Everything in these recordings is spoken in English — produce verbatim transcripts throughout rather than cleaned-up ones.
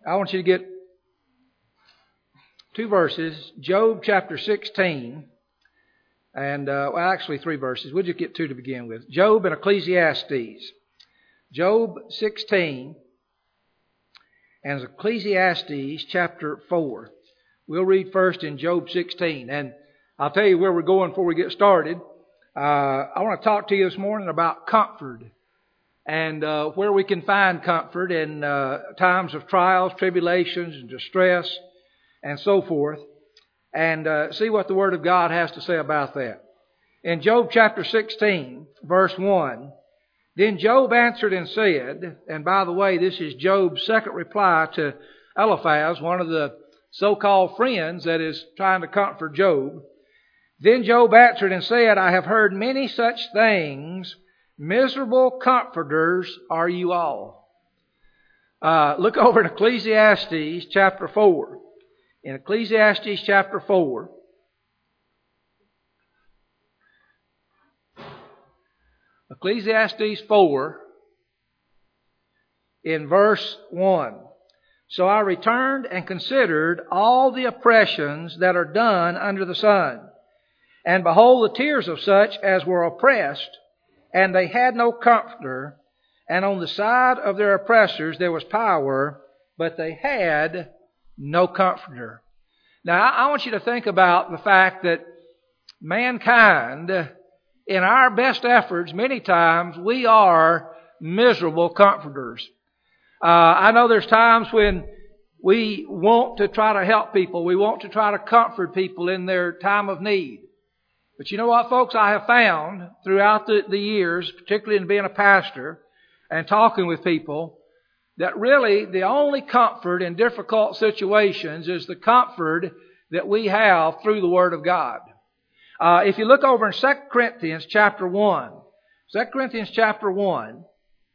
I want you to get two verses, Job chapter sixteen, and, uh, well, actually three verses. We'll just get two to begin with. Job and Ecclesiastes. Job sixteen and Ecclesiastes chapter four. We'll read first in Job sixteen, and I'll tell you where we're going before we get started. Uh, I want to talk to you this morning about comfort and uh, where we can find comfort in uh, times of trials, tribulations, and distress, and so forth, and uh, see what the Word of God has to say about that. In Job chapter sixteen, verse one, then Job answered and said, and by the way, this is Job's second reply to Eliphaz, one of the so-called friends that is trying to comfort Job. Then Job answered and said, I have heard many such things. Miserable comforters are you all. Uh, look over in Ecclesiastes chapter four. In Ecclesiastes chapter four. Ecclesiastes four. In verse one. So I returned and considered all the oppressions that are done under the sun. And behold, the tears of such as were oppressed, and they had no comforter, and on the side of their oppressors there was power, but they had no comforter. Now, I want you to think about the fact that mankind, in our best efforts, many times we are miserable comforters. Uh, I know there's times when we want to try to help people. We want to try to comfort people in their time of need. But you know what, folks? I have found throughout the, the years, particularly in being a pastor and talking with people, that really the only comfort in difficult situations is the comfort that we have through the Word of God. Uh, if you look over in Second Corinthians chapter one, Second Corinthians chapter one,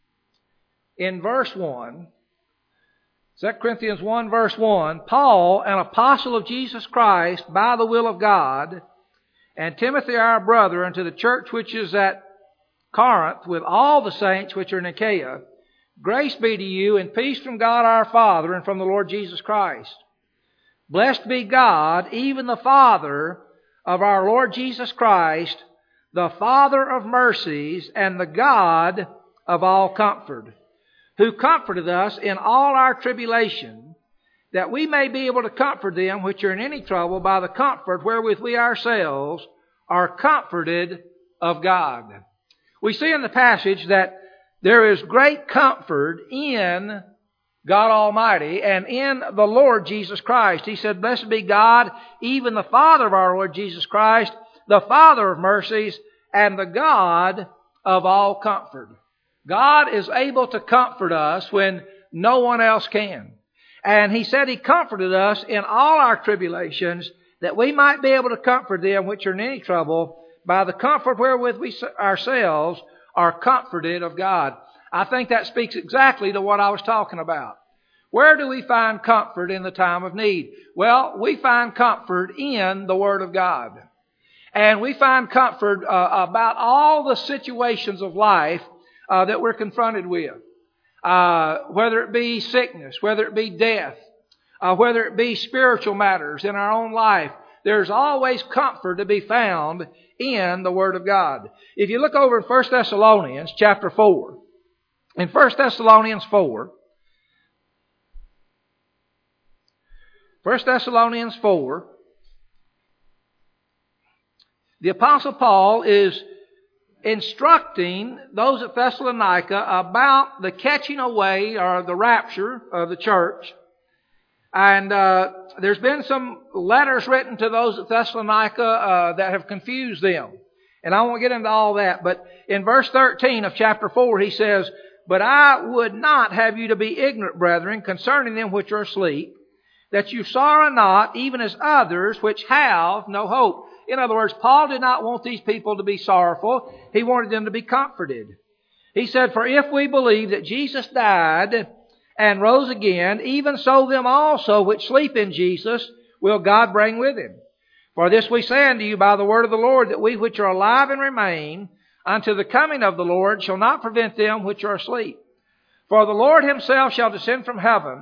in verse one, Second Corinthians one verse one, Paul, an apostle of Jesus Christ by the will of God, and Timothy our brother, unto the church which is at Corinth, with all the saints which are in Achaia, grace be to you, and peace from God our Father, and from the Lord Jesus Christ. Blessed be God, even the Father of our Lord Jesus Christ, the Father of mercies, and the God of all comfort, who comforted us in all our tribulation, that we may be able to comfort them which are in any trouble by the comfort wherewith we ourselves are comforted of God. We see in the passage that there is great comfort in God Almighty and in the Lord Jesus Christ. He said, blessed be God, even the Father of our Lord Jesus Christ, the Father of mercies, and the God of all comfort. God is able to comfort us when no one else can. And He said He comforted us in all our tribulations, that we might be able to comfort them which are in any trouble by the comfort wherewith we ourselves are comforted of God. I think that speaks exactly to what I was talking about. Where do we find comfort in the time of need? Well, we find comfort in the Word of God. And we find comfort uh, about all the situations of life uh, that we're confronted with. Uh, whether it be sickness, whether it be death, uh, whether it be spiritual matters in our own life, there's always comfort to be found in the Word of God. If you look over in First Thessalonians chapter four, in First Thessalonians four, First Thessalonians four, the Apostle Paul is instructing those at Thessalonica about the catching away or the rapture of the church. And uh, there's been some letters written to those at Thessalonica uh, that have confused them. And I won't get into all that. But in verse thirteen of chapter four, he says, but I would not have you to be ignorant, brethren, concerning them which are asleep, that you sorrow not, even as others which have no hope. In other words, Paul did not want these people to be sorrowful. He wanted them to be comforted. He said, for if we believe that Jesus died and rose again, even so them also which sleep in Jesus will God bring with Him. For this we say unto you by the word of the Lord, that we which are alive and remain unto the coming of the Lord shall not prevent them which are asleep. For the Lord Himself shall descend from heaven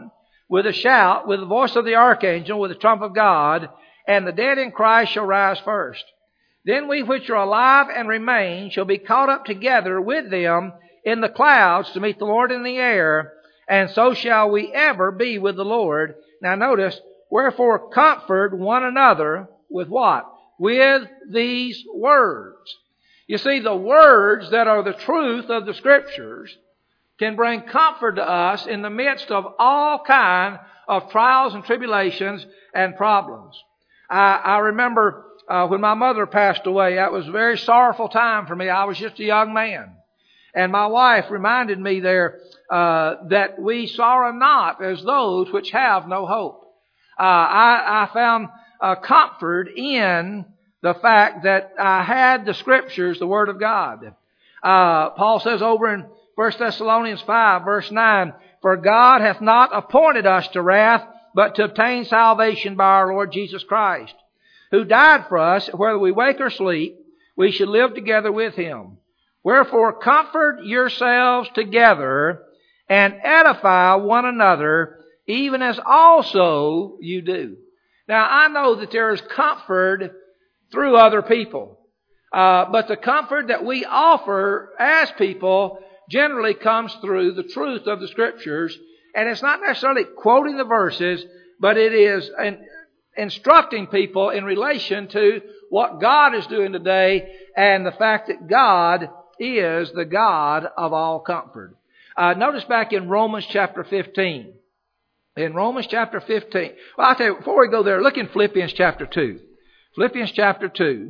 with a shout, with the voice of the archangel, with the trump of God, and the dead in Christ shall rise first. Then we which are alive and remain shall be caught up together with them in the clouds to meet the Lord in the air, and so shall we ever be with the Lord. Now notice, wherefore comfort one another with what? With these words. You see, the words that are the truth of the Scriptures can bring comfort to us in the midst of all kind of trials and tribulations and problems. I, I remember uh, when my mother passed away, that was a very sorrowful time for me. I was just a young man. And my wife reminded me there uh, that we sorrow not as those which have no hope. Uh, I, I found uh, comfort in the fact that I had the Scriptures, the Word of God. Uh, Paul says over in First Thessalonians five, verse nine, for God hath not appointed us to wrath, but to obtain salvation by our Lord Jesus Christ, who died for us, whether we wake or sleep, we should live together with Him. Wherefore comfort yourselves together, and edify one another, even as also you do. Now I know that there is comfort through other people, uh, but the comfort that we offer as people generally comes through the truth of the Scriptures. And it's not necessarily quoting the verses, but it is an, instructing people in relation to what God is doing today and the fact that God is the God of all comfort. Uh, notice back in Romans chapter fifteen. In Romans chapter fifteen. Well, I'll tell you, before we go there, look in Philippians chapter two. Philippians chapter two.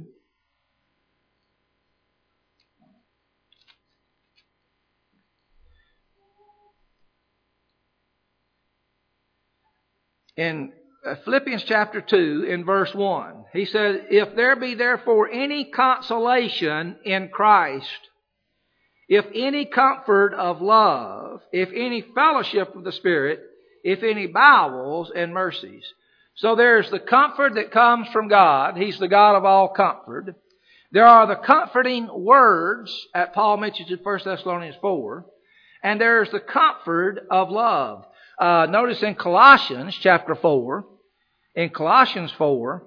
In Philippians chapter two, in verse one, he says, if there be therefore any consolation in Christ, if any comfort of love, if any fellowship of the Spirit, if any bowels and mercies. So there's the comfort that comes from God. He's the God of all comfort. There are the comforting words, that Paul mentions in First Thessalonians four. And there's the comfort of love. Uh, notice in Colossians chapter four, in Colossians four,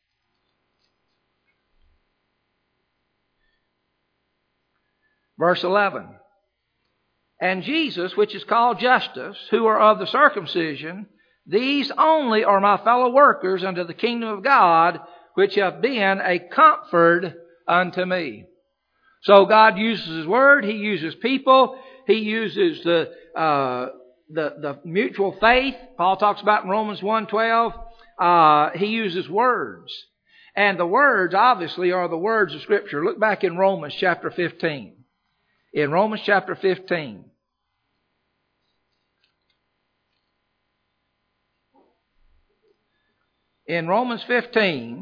verse eleven. And Jesus, which is called Justus, who are of the circumcision, these only are my fellow workers unto the kingdom of God, which have been a comfort unto me. So God uses His Word, He uses people, He uses the uh, the, the mutual faith. Paul talks about in Romans one twelve. Uh, he uses words. And the words, obviously, are the words of Scripture. Look back in Romans chapter fifteen. In Romans chapter fifteen. In Romans fifteen,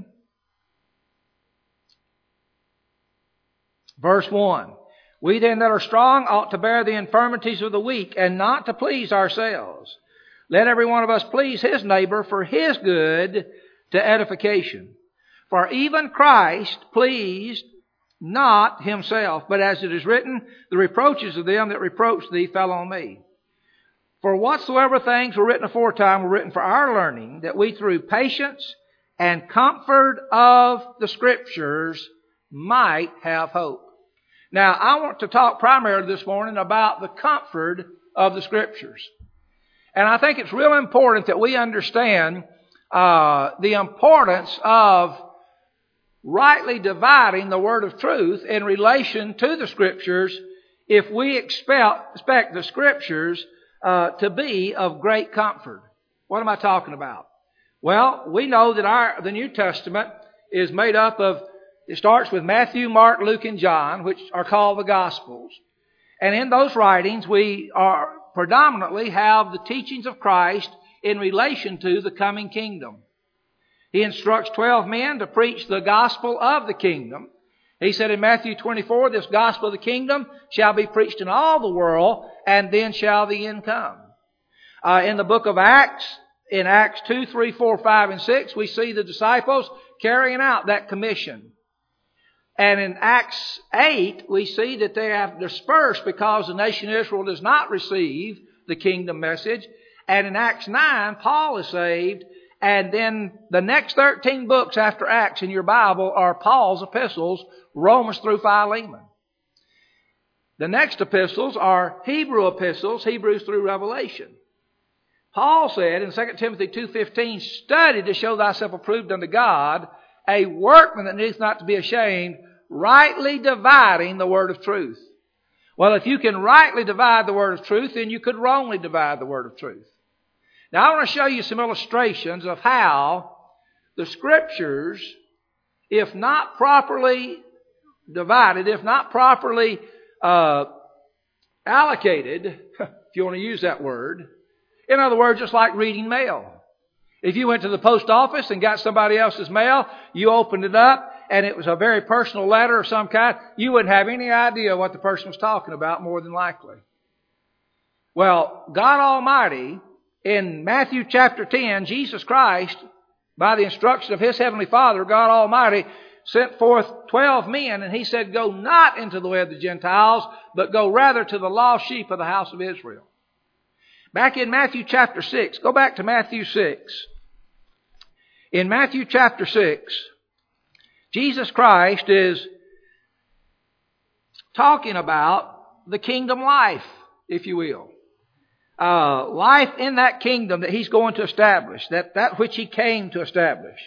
verse one. We then that are strong ought to bear the infirmities of the weak, and not to please ourselves. Let every one of us please his neighbor for his good to edification. For even Christ pleased not himself, but as it is written, the reproaches of them that reproach thee fell on me. For whatsoever things were written aforetime were written for our learning, that we through patience and comfort of the Scriptures might have hope. Now, I want to talk primarily this morning about the comfort of the Scriptures. And I think it's real important that we understand uh, the importance of rightly dividing the word of truth in relation to the Scriptures if we expect, expect the Scriptures uh, to be of great comfort. What am I talking about? Well, we know that our the New Testament is made up of, it starts with Matthew, Mark, Luke, and John, which are called the Gospels. And in those writings, we are predominantly have the teachings of Christ in relation to the coming kingdom. He instructs twelve men to preach the gospel of the kingdom. He said in Matthew twenty-four, this gospel of the kingdom shall be preached in all the world, and then shall the end come. Uh, in the book of Acts, in Acts two, three, four, five, and six, we see the disciples carrying out that commission. And in Acts eight, we see that they have dispersed because the nation of Israel does not receive the kingdom message. And in Acts nine, Paul is saved. And then the next thirteen books after Acts in your Bible are Paul's epistles, Romans through Philemon. The next epistles are Hebrew epistles, Hebrews through Revelation. Paul said in Second Timothy two fifteen, study to show thyself approved unto God, a workman that needeth not to be ashamed, rightly dividing the word of truth. Well, if you can rightly divide the word of truth, then you could wrongly divide the word of truth. Now, I want to show you some illustrations of how the Scriptures, if not properly divided, if not properly uh, allocated, if you want to use that word, in other words, just like reading mail. If you went to the post office and got somebody else's mail, you opened it up, and it was a very personal letter of some kind, you wouldn't have any idea what the person was talking about, more than likely. Well, God Almighty, in Matthew chapter ten, Jesus Christ, by the instruction of His Heavenly Father, God Almighty, sent forth twelve men, and He said, go not into the way of the Gentiles, but go rather to the lost sheep of the house of Israel. Back in Matthew chapter six, go back to Matthew six. In Matthew chapter six, Jesus Christ is talking about the kingdom life, if you will. Uh, life in that kingdom that He's going to establish, that, that which He came to establish.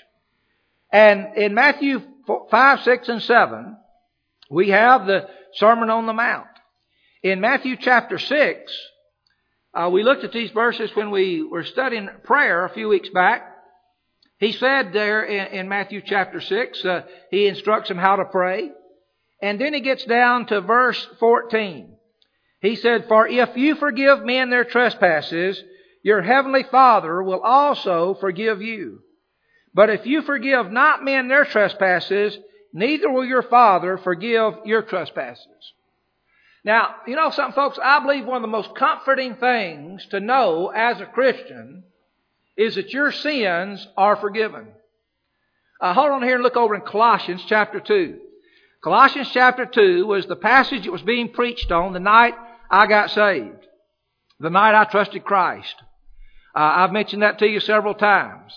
And in Matthew five, six, and seven, we have the Sermon on the Mount. In Matthew chapter six, uh, we looked at these verses when we were studying prayer a few weeks back. He said there in, in Matthew chapter six, uh, He instructs them how to pray. And then He gets down to verse fourteen. He said, for if you forgive men their trespasses, your heavenly Father will also forgive you. But if you forgive not men their trespasses, neither will your Father forgive your trespasses. Now, you know something, folks? I believe one of the most comforting things to know as a Christian is that your sins are forgiven. Uh, hold on here and look over in Colossians chapter two. Colossians chapter two was the passage that was being preached on the night I got saved. The night I trusted Christ. Uh, I've mentioned that to you several times.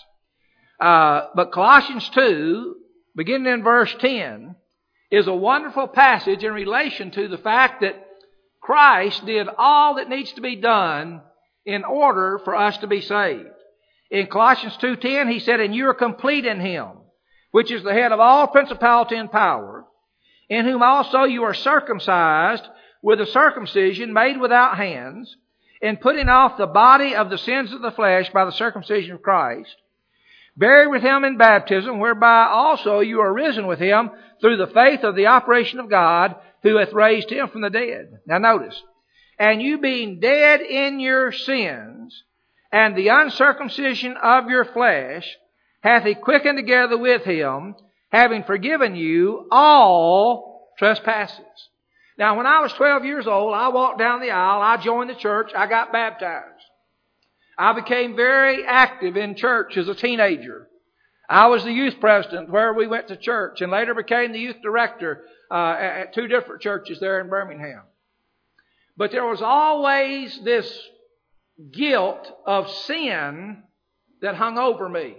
Uh, but Colossians two, beginning in verse ten, is a wonderful passage in relation to the fact that Christ did all that needs to be done in order for us to be saved. In Colossians two ten, he said, and you are complete in Him, which is the head of all principality and power, in whom also you are circumcised with a circumcision made without hands, in putting off the body of the sins of the flesh by the circumcision of Christ, buried with Him in baptism, whereby also you are risen with Him through the faith of the operation of God, who hath raised Him from the dead. Now notice, and you being dead in your sins, and the uncircumcision of your flesh, hath He quickened together with Him, having forgiven you all trespasses. Now, when I was twelve years old, I walked down the aisle, I joined the church, I got baptized. I became very active in church as a teenager. I was the youth president where we went to church, and later became the youth director uh, at two different churches there in Birmingham. But there was always this guilt of sin that hung over me,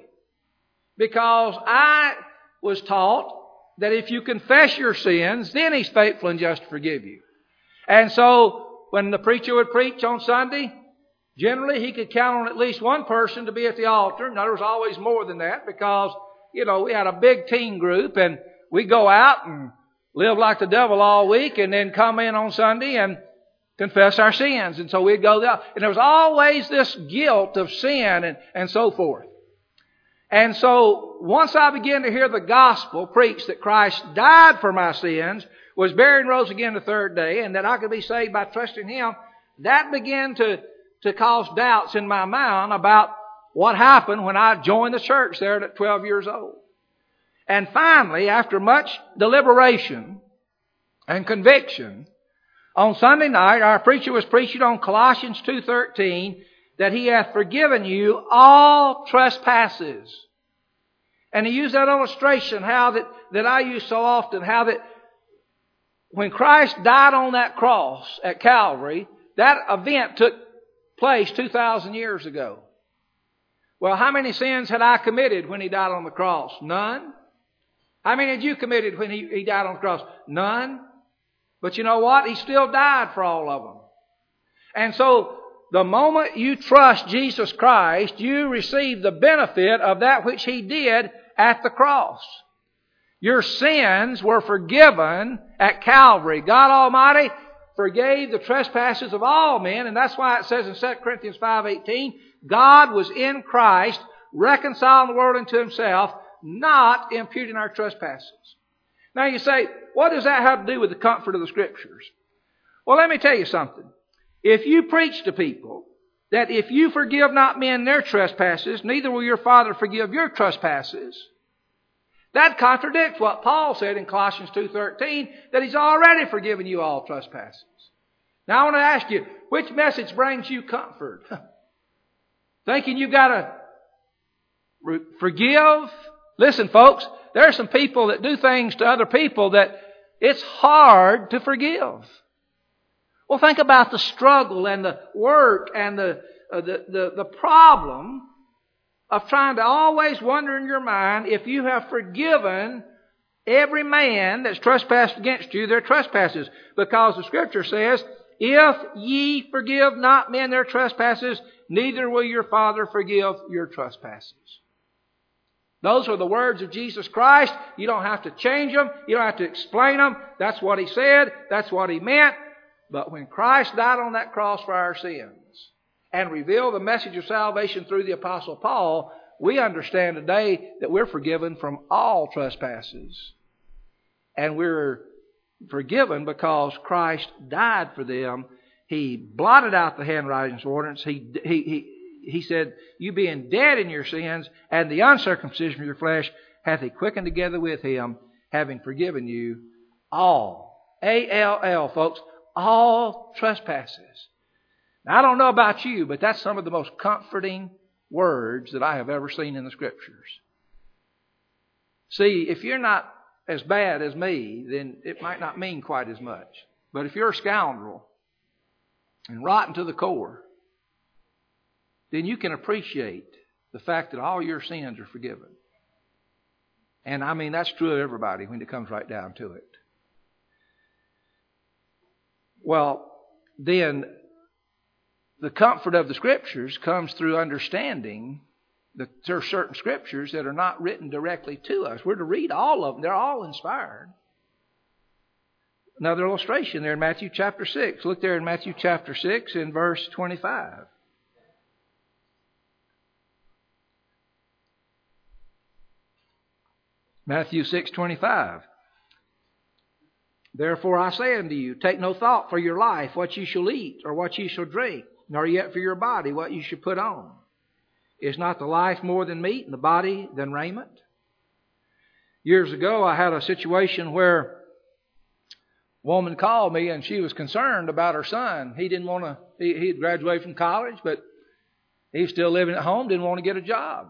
because I was taught that if you confess your sins, then He's faithful and just to forgive you. And so when the preacher would preach on Sunday, generally he could count on at least one person to be at the altar. Now, there was always more than that, because, you know, we had a big teen group, and we'd go out and live like the devil all week and then come in on Sunday and confess our sins. And so we'd go there. And there was always this guilt of sin and, and so forth. And so once I began to hear the gospel preached that Christ died for my sins, was buried and rose again the third day, and that I could be saved by trusting Him, that began to, to cause doubts in my mind about what happened when I joined the church there at twelve years old. And finally, after much deliberation and conviction, on Sunday night, our preacher was preaching on Colossians two thirteen, that He hath forgiven you all trespasses. And he used that illustration, how that, that I use so often, how that when Christ died on that cross at Calvary, that event took place two thousand years ago. Well, how many sins had I committed when He died on the cross? None. How many had you committed when He, he died on the cross? None. But you know what? He still died for all of them. And so, the moment you trust Jesus Christ, you receive the benefit of that which He did at the cross. Your sins were forgiven at Calvary. God Almighty forgave the trespasses of all men, and that's why it says in Second Corinthians five eighteen, God was in Christ, reconciling the world unto Himself, not imputing our trespasses. Now you say, what does that have to do with the comfort of the Scriptures? Well, let me tell you something. If you preach to people that if you forgive not men their trespasses, neither will your Father forgive your trespasses, that contradicts what Paul said in Colossians two thirteen, that He's already forgiven you all trespasses. Now I want to ask you, which message brings you comfort? Thinking you've got to re- forgive? Listen, folks, there are some people that do things to other people that it's hard to forgive. Well, think about the struggle and the work and the, uh, the, the, the problem of trying to always wonder in your mind if you have forgiven every man that's trespassed against you their trespasses. Because the Scripture says, if ye forgive not men their trespasses, neither will your Father forgive your trespasses. Those are the words of Jesus Christ. You don't have to change them. You don't have to explain them. That's what He said. That's what He meant. But when Christ died on that cross for our sins and revealed the message of salvation through the Apostle Paul, we understand today that we're forgiven from all trespasses. And we're forgiven because Christ died for them. He blotted out the handwritings of ordinance. He, he, he, he said, you being dead in your sins and the uncircumcision of your flesh hath He quickened together with Him, having forgiven you all. A L L, folks. All trespasses. Now, I don't know about you, but that's some of the most comforting words that I have ever seen in the Scriptures. See, if you're not as bad as me, then it might not mean quite as much. But if you're a scoundrel and rotten to the core, then you can appreciate the fact that all your sins are forgiven. And I mean, that's true of everybody when it comes right down to it. Well, then the comfort of the Scriptures comes through understanding that there are certain Scriptures that are not written directly to us. We're to read all of them. They're all inspired. Another illustration there in Matthew chapter six. Look there in Matthew chapter six in verse twenty-five. Matthew six twenty-five. Therefore I say unto you, take no thought for your life, what ye shall eat, or what ye shall drink, nor yet for your body, what ye shall put on. Is not the life more than meat, and the body than raiment? Years ago, I had a situation where a woman called me, and she was concerned about her son. He didn't want to, he, he had graduated from college, but he was still living at home, didn't want to get a job.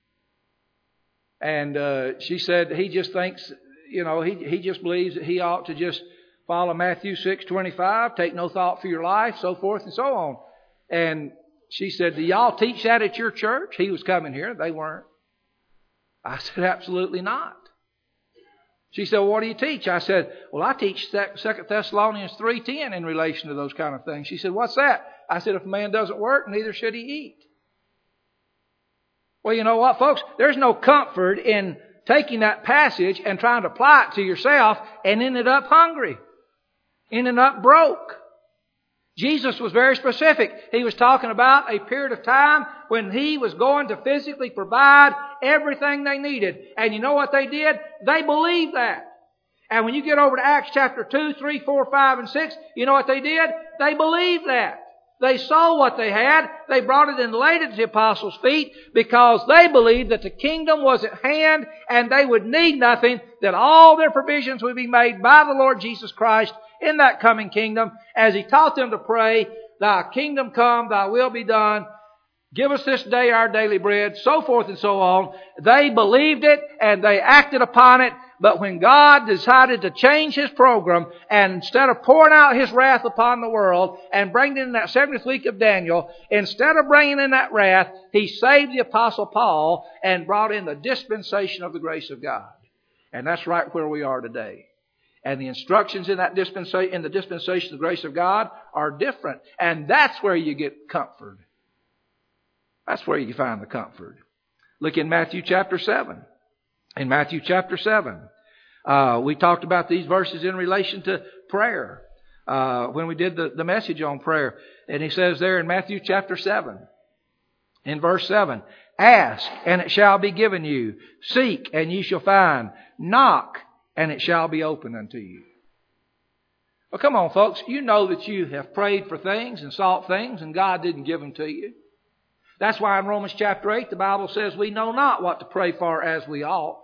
And uh, she said he just thinks, you know, he he just believes that he ought to just follow Matthew six twenty-five, take no thought for your life, so forth and so on. And she said, do y'all teach that at your church? He was coming here. They weren't. I said, absolutely not. She said, well, what do you teach? I said, well, I teach Second Thessalonians three ten in relation to those kind of things. She said, what's that? I said, if a man doesn't work, neither should he eat. Well, you know what, folks? There's no comfort in taking that passage and trying to apply it to yourself and ended up hungry, ended up broke. Jesus was very specific. He was talking about a period of time when He was going to physically provide everything they needed. And you know what they did? They believed that. And when you get over to Acts chapter two, three, four, five, and six, you know what they did? They believed that. They saw what they had. They brought it and laid it at the apostles' feet because they believed that the kingdom was at hand and they would need nothing, that all their provisions would be made by the Lord Jesus Christ in that coming kingdom, as He taught them to pray, Thy kingdom come, Thy will be done, Give us this day our daily bread, so forth and so on. They believed it and they acted upon it. But when God decided to change His program, and instead of pouring out His wrath upon the world and bringing in that seventieth week of Daniel, instead of bringing in that wrath, He saved the Apostle Paul and brought in the dispensation of the grace of God. And that's right where we are today. And the instructions in that dispensation, in the dispensation of the grace of God are different. And that's where you get comfort. That's where you find the comfort. Look in Matthew chapter seven. In Matthew chapter seven, uh, we talked about these verses in relation to prayer uh, when we did the, the message on prayer. And he says there in Matthew chapter seven, in verse seven, ask and it shall be given you. Seek and ye shall find. Knock and it shall be opened unto you. Well, come on, folks. You know that you have prayed for things and sought things and God didn't give them to you. That's why in Romans chapter eight, the Bible says we know not what to pray for as we ought.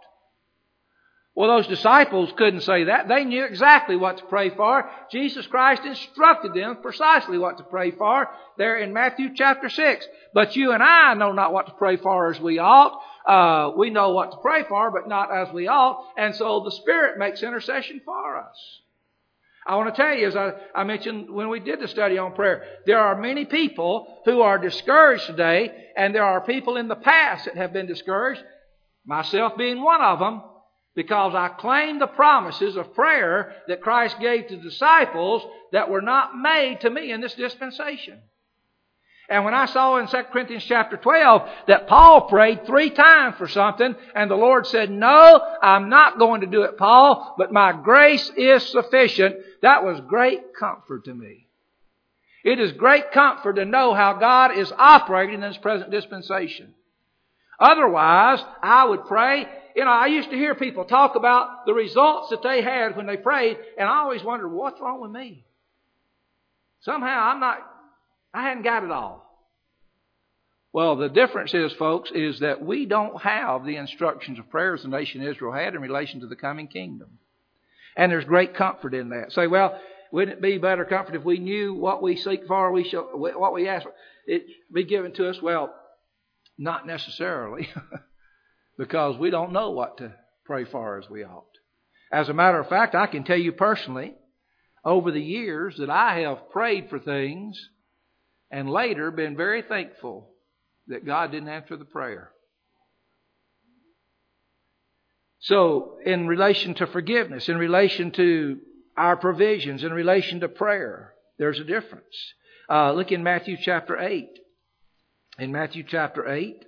Well, those disciples couldn't say that. They knew exactly what to pray for. Jesus Christ instructed them precisely what to pray for there in Matthew chapter six. But you and I know not what to pray for as we ought. Uh, we know what to pray for, but not as we ought. And so the Spirit makes intercession for us. I want to tell you, as I, I mentioned when we did the study on prayer, there are many people who are discouraged today, and there are people in the past that have been discouraged, myself being one of them, because I claim the promises of prayer that Christ gave to the disciples that were not made to me in this dispensation. And when I saw in Second Corinthians chapter twelve that Paul prayed three times for something, and the Lord said, no, I'm not going to do it, Paul, but my grace is sufficient, that was great comfort to me. It is great comfort to know how God is operating in this present dispensation. Otherwise, I would pray. You know, I used to hear people talk about the results that they had when they prayed, and I always wondered, what's wrong with me? Somehow I'm not, I hadn't got it all. Well, the difference is, folks, is that we don't have the instructions of prayer as the nation Israel had in relation to the coming kingdom. And there's great comfort in that. Say, well, wouldn't it be better comfort if we knew what we seek for, we shall, what we ask for, it be given to us? Well, not necessarily, because we don't know what to pray for as we ought. As a matter of fact, I can tell you personally, over the years that I have prayed for things and later been very thankful that God didn't answer the prayer. So, in relation to forgiveness, in relation to our provisions, in relation to prayer, there's a difference. Uh, look in Matthew chapter eight. In Matthew chapter eight,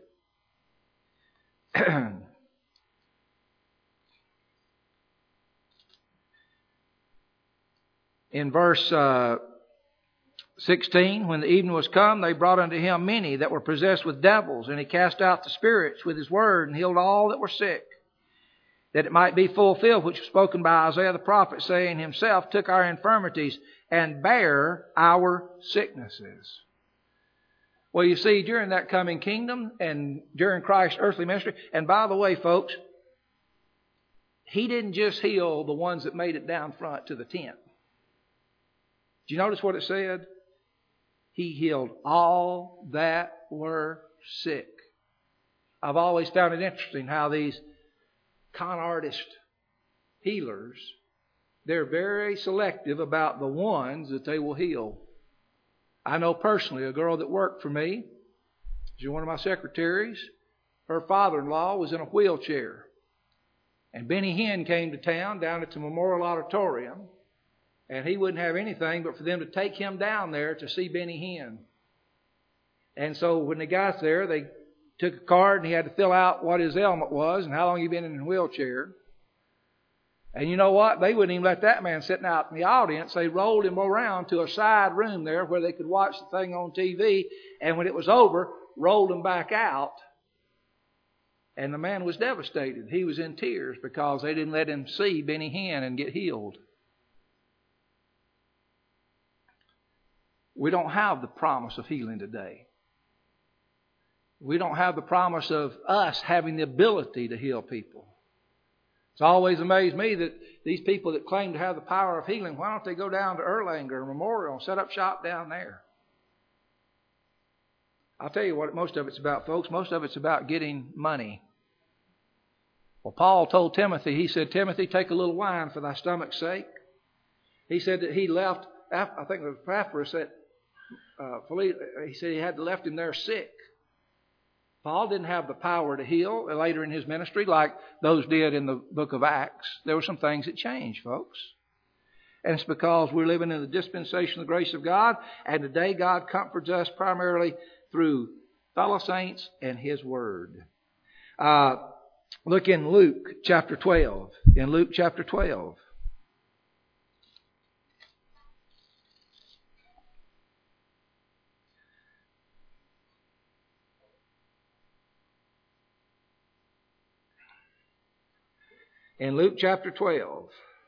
in verse uh, sixteen, when the evening was come, they brought unto him many that were possessed with devils, and he cast out the spirits with his word, and healed all that were sick, that it might be fulfilled which was spoken by Isaiah the prophet, saying, himself took our infirmities and bare our sicknesses. Well, you see, during that coming kingdom and during Christ's earthly ministry, and by the way, folks, He didn't just heal the ones that made it down front to the tent. Did you notice what it said? He healed all that were sick. I've always found it interesting how these con artist healers, they're very selective about the ones that they will heal. I know personally a girl that worked for me. She's one of my secretaries. Her father-in-law was in a wheelchair. And Benny Hinn came to town down at the Memorial Auditorium. And he wouldn't have anything but for them to take him down there to see Benny Hinn. And so when they got there, they took a card and he had to fill out what his ailment was and how long he'd been in a wheelchair. And you know what? They wouldn't even let that man sitting out in the audience. They rolled him around to a side room there where they could watch the thing on T V. And when it was over, rolled him back out. And the man was devastated. He was in tears because they didn't let him see Benny Hinn and get healed. We don't have the promise of healing today. We don't have the promise of us having the ability to heal people. It's always amazed me that these people that claim to have the power of healing, why don't they go down to Erlanger Memorial and set up shop down there? I'll tell you what most of it's about, folks. Most of it's about getting money. Well, Paul told Timothy, he said, Timothy, take a little wine for thy stomach's sake. He said that he left, I think it was Epaphras that, uh, he said he had left him there sick. Paul didn't have the power to heal later in his ministry like those did in the book of Acts. There were some things that changed, folks. And it's because we're living in the dispensation of the grace of God. And today God comforts us primarily through fellow saints and His Word. Uh, look in Luke chapter twelve. In Luke chapter twelve. In Luke chapter twelve.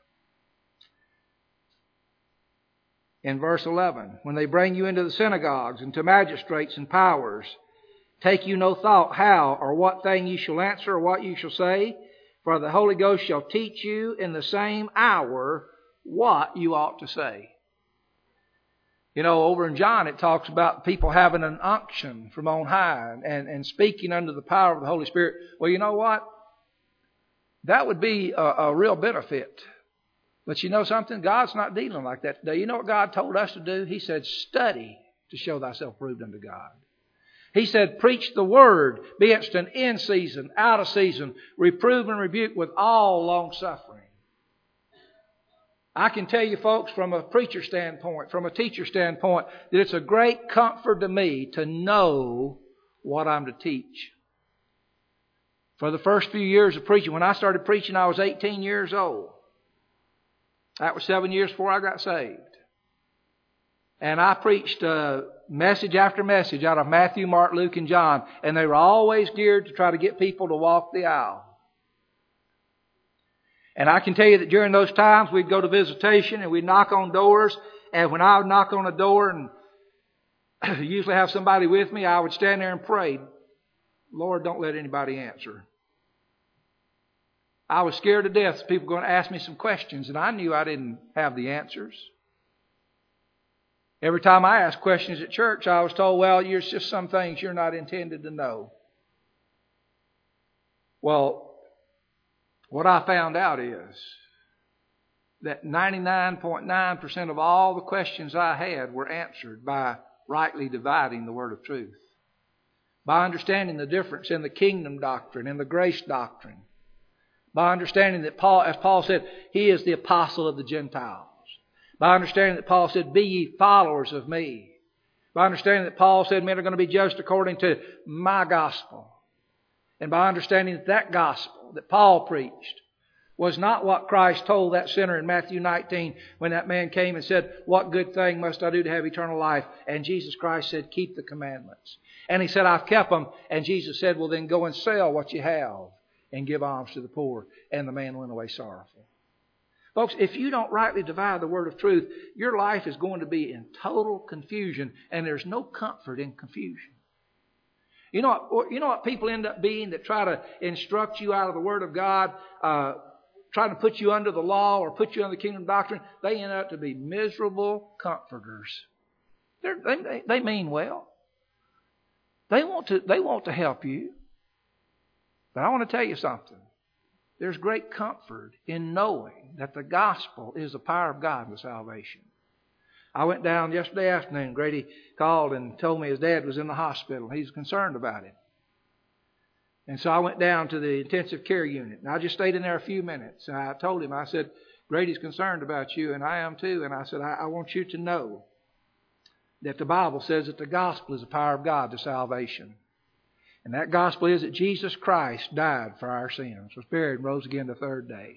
In verse eleven, when they bring you into the synagogues and to magistrates and powers, take you no thought how or what thing you shall answer or what you shall say, for the Holy Ghost shall teach you in the same hour what you ought to say. You know, over in John it talks about people having an unction from on high and, and speaking under the power of the Holy Spirit. Well, you know what? That would be a, a real benefit. But you know something? God's not dealing like that today. You know what God told us to do? He said, study to show thyself proved unto God. He said, preach the word, be instant in season, out of season, reprove and rebuke with all long suffering. I can tell you folks from a preacher standpoint, from a teacher standpoint, that it's a great comfort to me to know what I'm to teach. For the first few years of preaching, when I started preaching, I was eighteen years old. That was seven years before I got saved. And I preached uh, message after message out of Matthew, Mark, Luke, and John. And they were always geared to try to get people to walk the aisle. And I can tell you that during those times, we'd go to visitation and we'd knock on doors. And when I would knock on a door and usually have somebody with me, I would stand there and pray, Lord, don't let anybody answer. I was scared to death that people were going to ask me some questions, and I knew I didn't have the answers. Every time I asked questions at church, I was told, well, there's just some things you're not intended to know. Well, what I found out is that ninety-nine point nine percent of all the questions I had were answered by rightly dividing the word of truth. By understanding the difference in the kingdom doctrine and the grace doctrine. By understanding that Paul, as Paul said, he is the apostle of the Gentiles. By understanding that Paul said, be ye followers of me. By understanding that Paul said men are going to be judged according to my gospel. And by understanding that that gospel that Paul preached was not what Christ told that sinner in Matthew nineteen when that man came and said, what good thing must I do to have eternal life? And Jesus Christ said, keep the commandments. And he said, I've kept them. And Jesus said, well then go and sell what you have and give alms to the poor. And the man went away sorrowful. Folks, if you don't rightly divide the word of truth, your life is going to be in total confusion. And there's no comfort in confusion. You know what, you know what people end up being that try to instruct you out of the Word of God, uh, trying to put you under the law or put you under the kingdom doctrine? They end up to be miserable comforters. They're, they they mean well. They want to they want to help you. But I want to tell you something. There's great comfort in knowing that the gospel is the power of God to salvation. I went down yesterday afternoon. Grady called and told me his dad was in the hospital. He's concerned about him. And so I went down to the intensive care unit. And I just stayed in there a few minutes. And I told him, I said, Grady's concerned about you, and I am too. And I said, I, I want you to know that the Bible says that the gospel is the power of God to salvation. And that gospel is that Jesus Christ died for our sins, was buried and rose again the third day.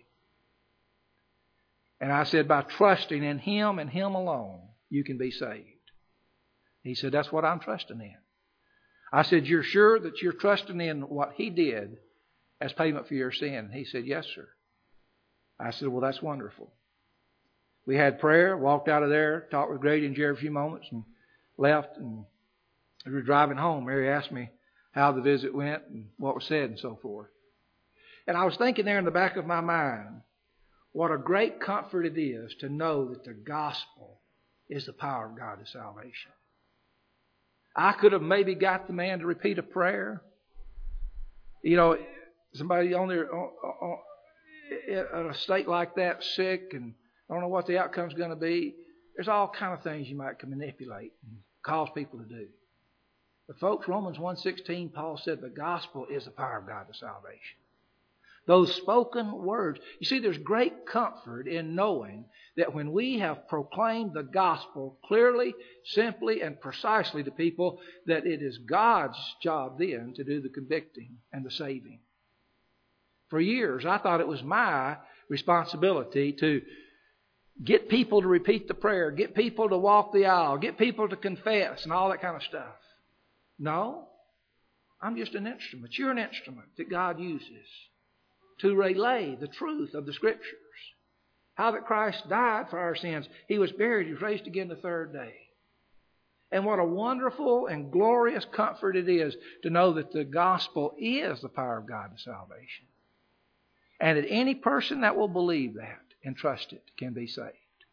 And I said, by trusting in Him and Him alone, you can be saved. He said, that's what I'm trusting in. I said, you're sure that you're trusting in what He did as payment for your sin? He said, yes, sir. I said, well, that's wonderful. We had prayer, walked out of there, talked with Grady and Jerry a few moments, and left. And as we were driving home, Mary asked me how the visit went and what was said and so forth. And I was thinking there in the back of my mind, what a great comfort it is to know that the gospel is the power of God to salvation. I could have maybe got the man to repeat a prayer. You know, somebody on there on, on, in a state like that, sick, and I don't know what the outcome's going to be. There's all kind of things you might can manipulate and cause people to do. But folks, Romans one sixteen, Paul said the gospel is the power of God to salvation. Those spoken words. You see, there's great comfort in knowing that when we have proclaimed the gospel clearly, simply, and precisely to people, that it is God's job then to do the convicting and the saving. For years, I thought it was my responsibility to get people to repeat the prayer, get people to walk the aisle, get people to confess, and all that kind of stuff. No, I'm just an instrument. You're an instrument that God uses to relay the truth of the Scriptures. How that Christ died for our sins. He was buried. He was raised again the third day. And what a wonderful and glorious comfort it is to know that the gospel is the power of God to salvation. And that any person that will believe that and trust it can be saved.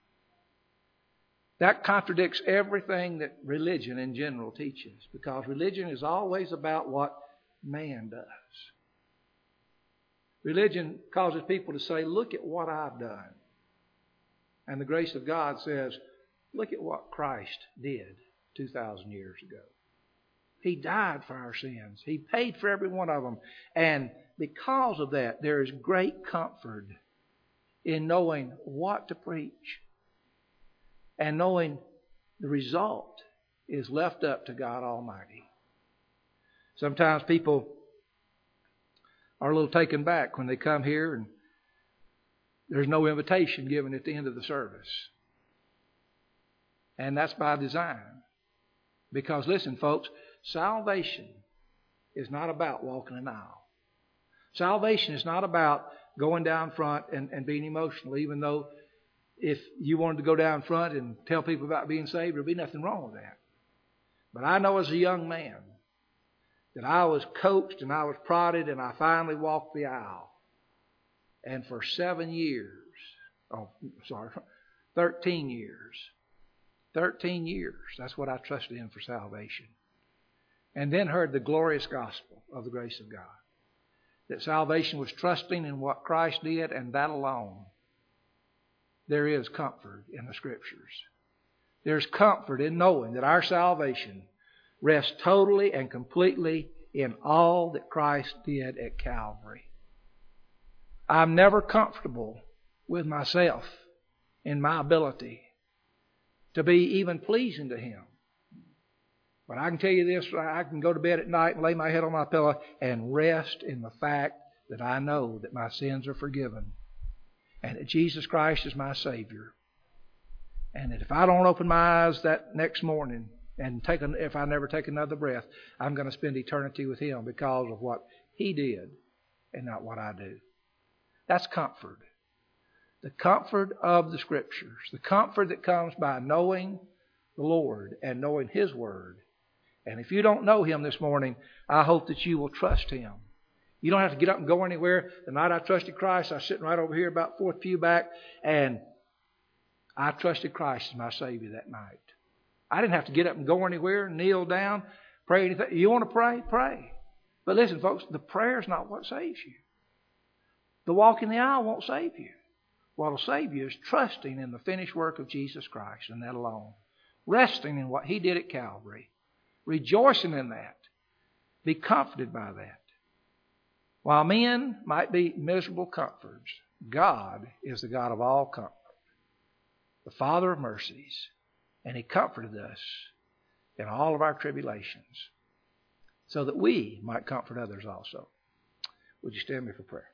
That contradicts everything that religion in general teaches, because religion is always about what man does. Religion causes people to say, look at what I've done. And the grace of God says, look at what Christ did two thousand years ago. He died for our sins. He paid for every one of them. And because of that, there is great comfort in knowing what to preach. And knowing the result is left up to God Almighty. Sometimes people are a little taken back when they come here and there's no invitation given at the end of the service. And that's by design. Because listen, folks, salvation is not about walking an aisle. Salvation is not about going down front and, and being emotional, even though if you wanted to go down front and tell people about being saved, there'd be nothing wrong with that. But I know as a young man that I was coached and I was prodded and I finally walked the aisle. And for seven years, oh, sorry, thirteen years, thirteen years, that's what I trusted in for salvation. And then heard the glorious gospel of the grace of God. That salvation was trusting in what Christ did, and that alone. There is comfort in the Scriptures. There's comfort in knowing that our salvation rests totally and completely in all that Christ did at Calvary. I'm never comfortable with myself in my ability to be even pleasing to Him. But I can tell you this, I can go to bed at night and lay my head on my pillow and rest in the fact that I know that my sins are forgiven. And that Jesus Christ is my Savior. And that if I don't open my eyes that next morning and take an, if I never take another breath, I'm going to spend eternity with Him because of what He did and not what I do. That's comfort. The comfort of the Scriptures. The comfort that comes by knowing the Lord and knowing His Word. And if you don't know Him this morning, I hope that you will trust Him. You don't have to get up and go anywhere. The night I trusted Christ, I was sitting right over here about fourth pew back, and I trusted Christ as my Savior that night. I didn't have to get up and go anywhere, kneel down, pray anything. You want to pray? Pray. But listen, folks, the prayer is not what saves you. The walk in the aisle won't save you. What will save you is trusting in the finished work of Jesus Christ and that alone. Resting in what He did at Calvary. Rejoicing in that. Be comforted by that. While men might be miserable comforts, God is the God of all comfort, the Father of mercies, and He comforted us in all of our tribulations so that we might comfort others also. Would you stand me for prayer?